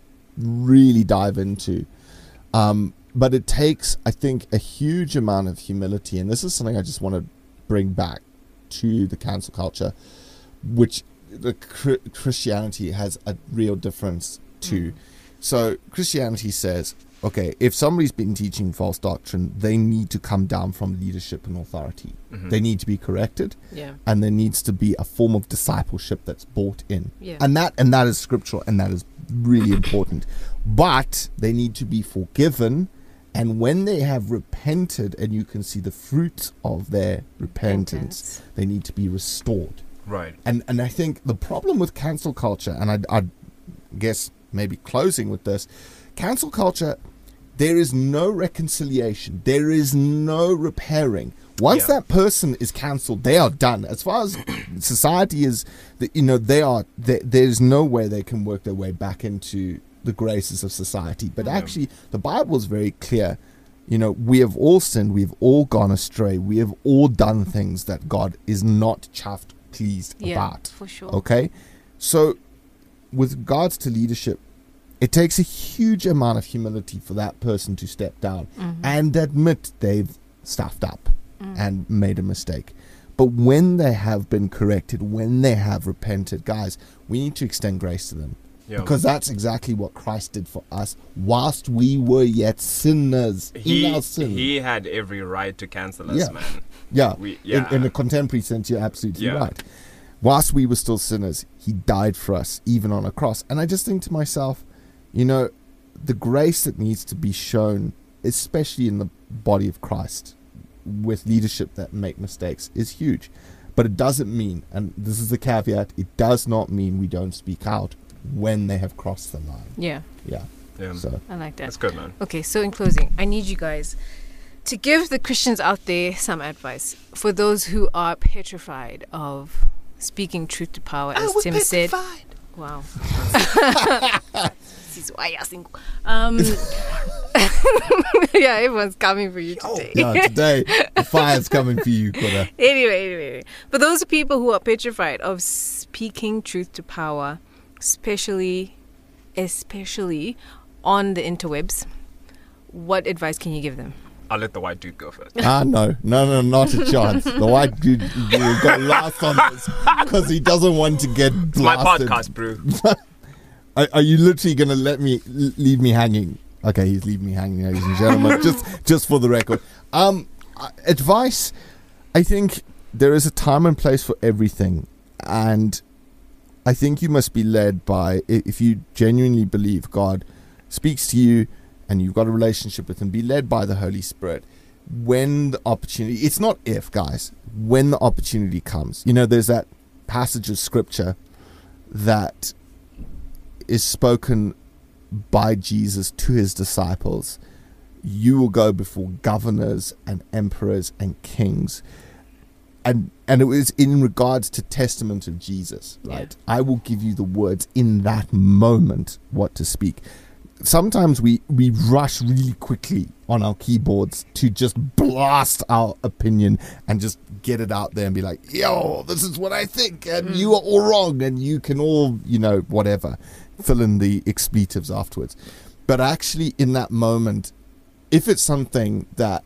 really dive into. Um, but it takes, I think, a huge amount of humility. And this is something I just want to bring back to the cancel culture, which the cr- Christianity has a real difference to. So Christianity says, okay, if somebody's been teaching false doctrine, they need to come down from leadership and authority. They need to be corrected, Yeah. and there needs to be a form of discipleship that's brought in. Yeah. And that and that is scriptural, and that is really important. But they need to be forgiven, and when they have repented and you can see the fruits of their repentance, Repentance. they need to be restored. right. And and I think the problem with cancel culture, and I, I guess maybe closing with this, cancel culture, there is no reconciliation. There is no repairing. Once Yeah. that person is cancelled, they are done. As far as society is, the- you know, they are. There, there's no way they can work their way back into the graces of society. But actually, the Bible is very clear. You know, we have all sinned. We've all gone astray. We have all done things that God is not chuffed, pleased Yeah, about. for sure. Okay, so with regards to leadership, it takes a huge amount of humility for that person to step down and admit they've stuffed up and made a mistake. But when they have been corrected, when they have repented, guys, we need to extend grace to them. Yeah. Because that's exactly what Christ did for us whilst we were yet sinners He, in our sin. he had every right to cancel us, Yeah. man. Yeah, We- In, yeah. in a contemporary sense, you're absolutely Yeah. right. Whilst we were still sinners, he died for us, even on a cross. And I just think to myself, you know, the grace that needs to be shown, especially in the body of Christ, with leadership that make mistakes, is huge. But it doesn't mean, and this is the caveat, it does not mean we don't speak out when they have crossed the line. Yeah, Yeah. Yeah. So I like that. That's good, man. Okay, so in closing, I need you guys to give the Christians out there some advice for those who are petrified of speaking truth to power, as Tim said. Wow. This is why you're single. Um, yeah, everyone's coming for you today. yeah, today the fire's coming for you, Koda. Anyway, anyway, anyway, for those people who are petrified of speaking truth to power, especially, especially on the interwebs, what advice can you give them? I'll let the white dude go first. Ah, no. No, no, not a chance. The white dude will go last on this because he doesn't want to get It's my blasted. podcast, bro. Are, are you literally going to let me l- leave me hanging? Okay, he's leaving me hanging, ladies and gentlemen. just, just for the record. Um, uh, advice. I think there is a time and place for everything, and I think you must be led by, if you genuinely believe God speaks to you and you've got a relationship with Him, be led by the Holy Spirit. When the opportunity, it's not if, guys, when the opportunity comes. You know, there's that passage of scripture that is spoken by Jesus to His disciples. You will go before governors and emperors and kings. And and it was in regards to testament of Jesus, right? Yeah. I will give you the words in that moment what to speak. Sometimes we, we rush really quickly on our keyboards to just blast our opinion and just get it out there and be like, yo, this is what I think, and mm. you are all wrong, and you can all, you know, whatever, fill in the expletives afterwards. But actually in that moment, if it's something that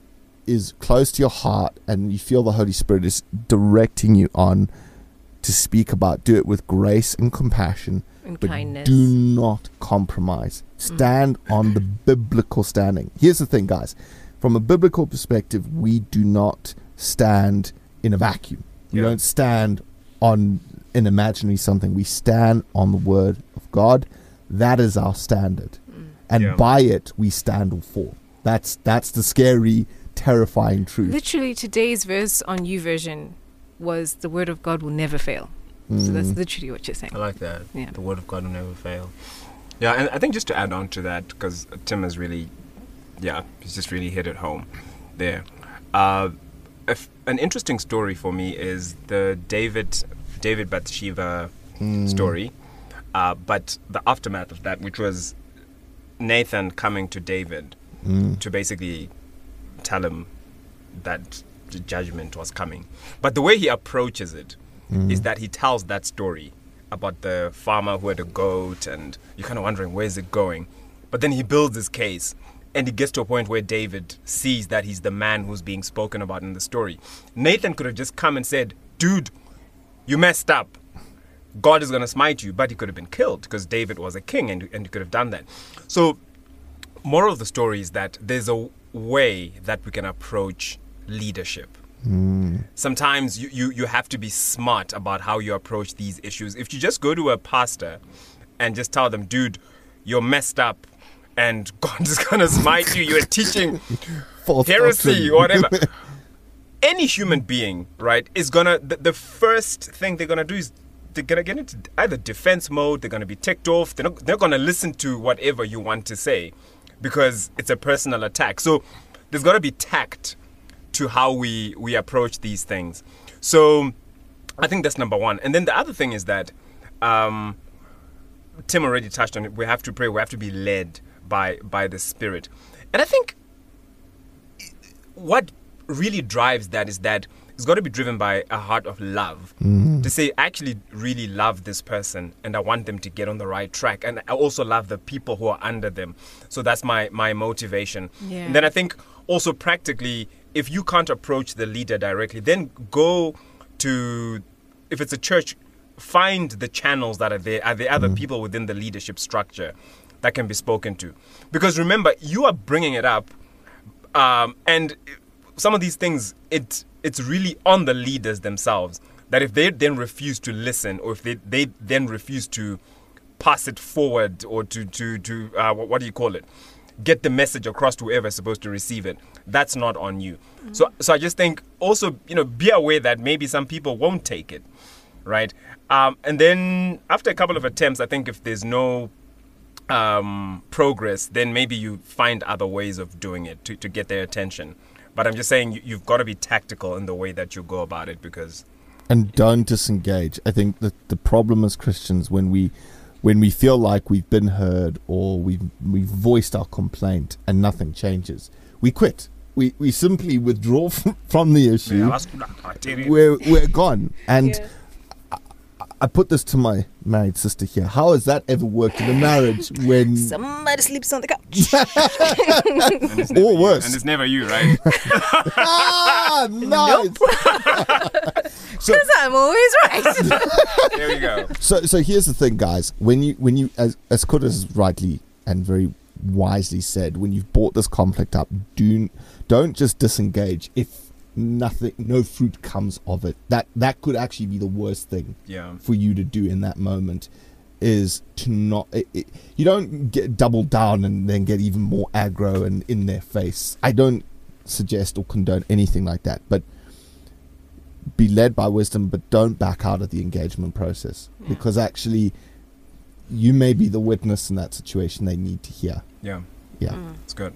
is close to your heart and you feel the Holy Spirit is directing you on to speak about, do it with grace and compassion, and but kindness. Do not compromise. Stand mm. on the biblical standing. Here's the thing, guys. From a biblical perspective, we do not stand in a vacuum. We yeah. don't stand on an imaginary something. We stand on the word of God. That is our standard. Mm. And yeah. by it, we stand or fall. That's, that's the scary, terrifying truth. Literally, today's verse on YouVersion was the word of God will never fail. Mm. So that's literally what you're saying. I like that. Yeah. The word of God will never fail. Yeah, and I think just to add on to that, because Tim has really, yeah, he's just really hit it home there. Uh, if, an interesting story for me is the David David Bathsheba mm. story, uh, but the aftermath of that, which was Nathan coming to David mm. to basically tell him that the judgment was coming. But the way he approaches it mm. is that he tells that story about the farmer who had a goat, and you're kind of wondering, where's it going? But then he builds his case, and he gets to a point where David sees that he's the man who's being spoken about in the story. Nathan could have just come and said, dude, you messed up. God is going to smite you. But he could have been killed because David was a king, and, and he could have done that. So, moral of the story is that there's a way that we can approach leadership. Mm. Sometimes you, you, you have to be smart about how you approach these issues. If you just go to a pastor and just tell them, dude, you're messed up and God is going to smite you, you're teaching False heresy or whatever. Any human being, right, is going to, the, the first thing they're going to do is they're going to get into either defense mode, they're going to be ticked off, they're not, they're not going to listen to whatever you want to say because it's a personal attack. So there's got to be tact to how we, we approach these things. So I think that's number one. And then the other thing is that um, Tim already touched on it. We have to pray. We have to be led by by the Spirit. And I think what really drives that is that it's got to be driven by a heart of love. Mm-hmm. To say, I actually really love this person and I want them to get on the right track. And I also love the people who are under them. So that's my, my motivation. Yeah. And then I think also practically, if you can't approach the leader directly, then go to, if it's a church, find the channels that are there. Are there other mm. people within the leadership structure that can be spoken to? Because remember, you are bringing it up, um, and some of these things, it it's really on the leaders themselves, that if they then refuse to listen, or if they, they then refuse to pass it forward, or to, to, to uh, what, what do you call it? Get the message across to whoever is supposed to receive it. That's not on you. Mm-hmm. So so I just think also, you know, be aware that maybe some people won't take it, right? Um, and then after a couple of attempts, I think if there's no um, progress, then maybe you find other ways of doing it to, to get their attention. But I'm just saying you, you've got to be tactical in the way that you go about it, because... And don't disengage. I think that the problem as Christians, when we... when we feel like we've been heard or we've, we've voiced our complaint and nothing changes, we quit. We we simply withdraw from, from the issue. We're, we're gone. And yeah. I put this to my married sister here. How has that ever worked in a marriage when... Somebody sleeps on the couch. And it's never Or you. worse. And it's never you, right? ah, nice. Because I'm always right. There we go. So, so here's the thing, guys. When you, when you, as as Koda has rightly and very wisely said, when you've brought this conflict up, do don't just disengage if nothing, no fruit comes of it. That that could actually be the worst thing Yeah. for you to do in that moment. Is to not. It, it, you don't get double down and then get even more aggro and in their face. I don't suggest or condone anything like that, but be led by wisdom, but don't back out of the engagement process, because actually you may be the witness in that situation they need to hear. Yeah. Yeah. It's good.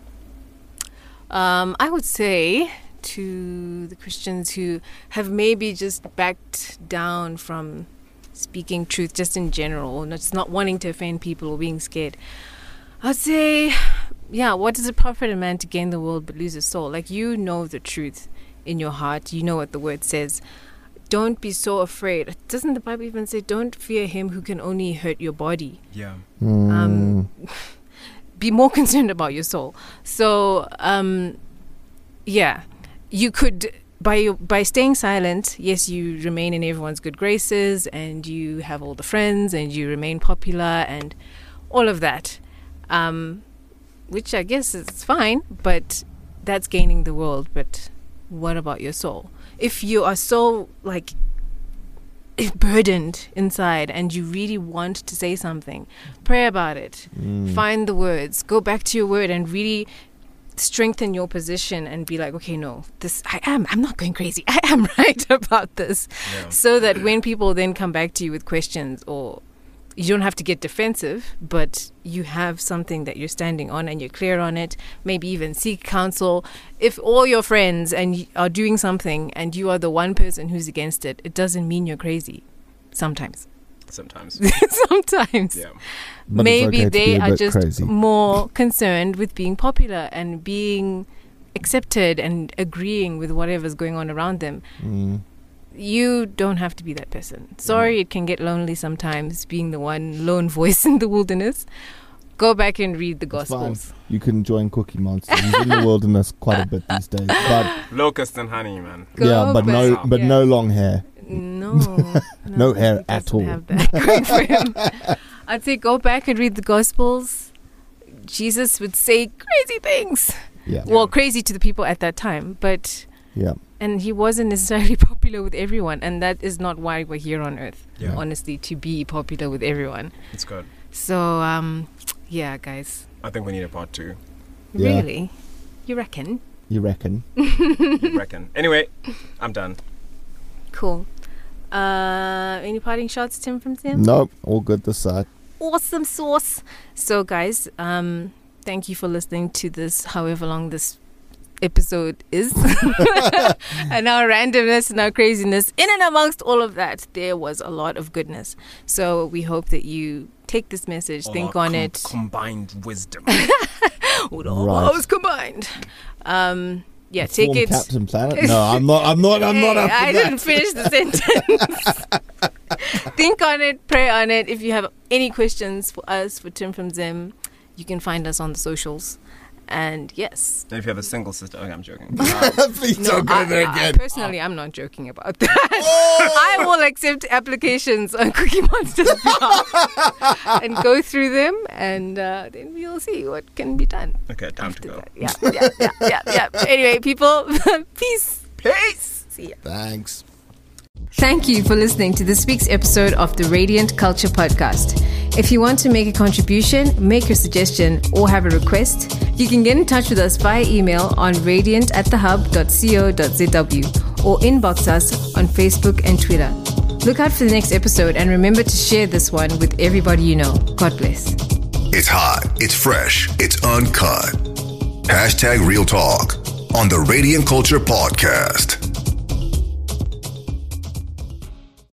Um, I would say to the Christians who have maybe just backed down from speaking truth just in general, or just not wanting to offend people or being scared, I'd say, yeah, what does it profit a man to gain the world but lose his soul? Like, you know the truth in your heart. You know what the word says. Don't be so afraid. Doesn't the Bible even say, don't fear him who can only hurt your body? Yeah. Um, be more concerned about your soul. So, um, yeah, you could, by your, by staying silent, yes, you remain in everyone's good graces, and you have all the friends, and you remain popular, and all of that, um, which I guess is fine, but that's gaining the world. But what about your soul? If you are so, like, burdened inside and you really want to say something, pray about it. Mm. Find the words. Go back to your word and really strengthen your position and be like, okay, no, this I am. I'm not going crazy. I am right about this. Yeah. So that when people then come back to you with questions, or you don't have to get defensive, but you have something that you're standing on and you're clear on it. Maybe even seek counsel. If all your friends and y- are doing something and you are the one person who's against it, it doesn't mean you're crazy. Sometimes. Sometimes. Sometimes. Yeah. But it's Maybe okay to they be a are bit just crazy. more concerned with being popular and being accepted and agreeing with whatever's going on around them. Mm. You don't have to be that person. Sorry, it can get lonely sometimes being the one lone voice in the wilderness. Go back and read the It's fine. Gospels. You can join Cookie Monster. He's in the wilderness quite a bit these days. But Locust and honey, man. Go yeah, but no, back. but Yeah. no long hair. No. No hair he at doesn't all. have that going for him. I'd say go back and read the Gospels. Jesus would say crazy things. Yeah, Well, crazy to the people at that time, but yeah. and he wasn't necessarily popular with everyone, and that is not why we're here on earth. Yeah. Honestly, to be popular with everyone. It's good. So, um, yeah, guys. I think we need a part two. Yeah. Really? You reckon? You reckon? You reckon? Anyway, I'm done. Cool. Uh, any parting shots, Tim, from Tim? Nope, all good this side. Awesome sauce. So, guys, um, thank you for listening to this, however long this episode is. And our randomness and our craziness. In and amongst all of that, there was a lot of goodness. So we hope that you take this message, All think our on com- it. Combined wisdom. With all Right. those combined. Um, yeah, take Form it. Captain Planet? No, I'm not. I'm not. I'm not. Hey, Up for I that. didn't finish the sentence. Think on it, pray on it. If you have any questions for us, for Tim from Zim, you can find us on the socials. And yes. If you have a single sister, okay, I'm joking. Please don't go I, there I- again. personally, I'm not joking about that. I will accept applications on Cookie Monster's behalf and go through them, and uh, then we'll see what can be done Okay, time to after go. that. Yeah, yeah, yeah, yeah, yeah. Anyway, people, peace. Peace. See ya. Thanks. Thank you for listening to this week's episode of the Radiant Culture Podcast. If you want to make a contribution, make a suggestion, or have a request, you can get in touch with us via email on radiant at the hub dot co dot z w or inbox us on Facebook and Twitter. Look out for the next episode and remember to share this one with everybody you know. God bless. It's hot, it's fresh, it's uncut. Hashtag Real Talk on the Radiant Culture Podcast.